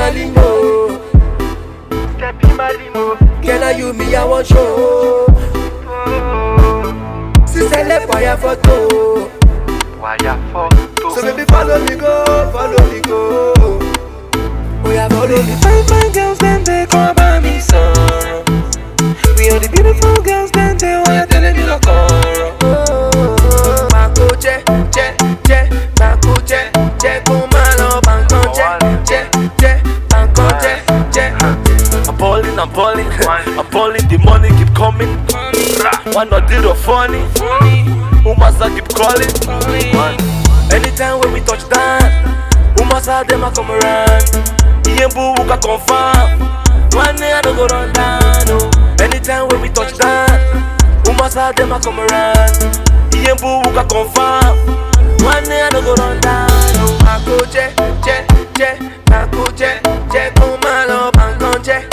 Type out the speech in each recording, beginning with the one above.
my limo. Step in my limo. Can I you me I want show? Sister left wire photo. Wire photo. So baby follow me go, follow me go. Oh yeah, follow me. Fine girls, then they come by me son. We are the beautiful girls, then they want to tell me to come. Marco che, Marco che, come on, banco che, banco che. I'm balling, the money keep coming. Why not do the funny? Umasa keep calling. Anytime when we touch down, Umasa them a come around. Yembu uka confirm. One day I don't go run down. Oh. Anytime when we touch down, Umasa them a come around. Yembu uka confirm. One day I don't go run down. Oh. Marco che, Marco che, come on, banco che,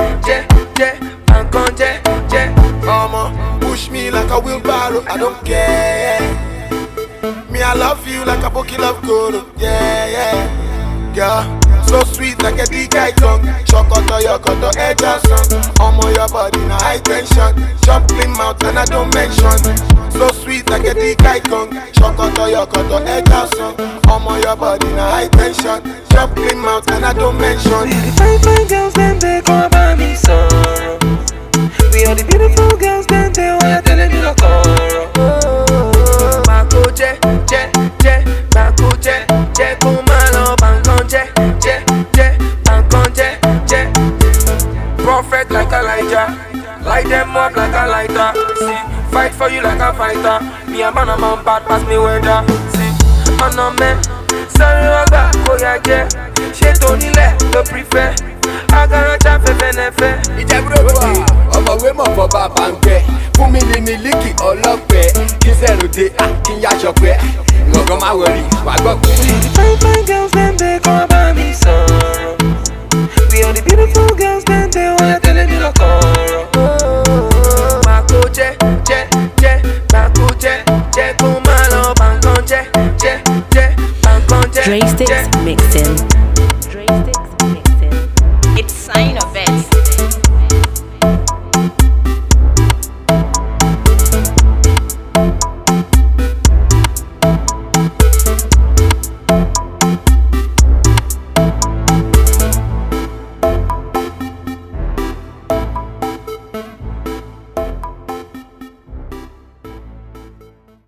banco che. Push me like a wheelbarrow, I don't care. Me, I love you like a bookie love good, yeah. Girl, so sweet like a D-guy tongue. Chocolate, your cutter, edge or song. On your body, now high tension. Jumping mouth and I don't mention. So sweet like a D-guy tongue. Chocolate, your cutter, edge or song. On your body, now high tension. Jumping mouth and I don't mention. Fine girls, then they come by me son. We are the beautiful girls, then they want to tell me to come. Marco che, Marco che, come on, banco che, banco che. Prophet like Elijah, light them up like a lighter. See, fight for you like a fighter. Me a man bad pass me weather. See, man a man, sorry oga, koya she Tony le préfet. Agaracha fẹ́fẹ́ nẹ́fẹ́. Ìjẹ́búrò ọmọwé mọ̀ fọ́ bàbá ń pẹ́. Fún mi ní mílíkì ọlọ́pẹ́. Kí sẹ́nu dé kí n yáṣọ pẹ́. Ìwọ̀ngàn máa wọlé wà gbọ́ pẹ́. Fine girls, then they come by me son. We are the beautiful girls, then they want to tell me to come. Marco che, Marco che, come on, banco che, banco che. Dre Sticks Mix.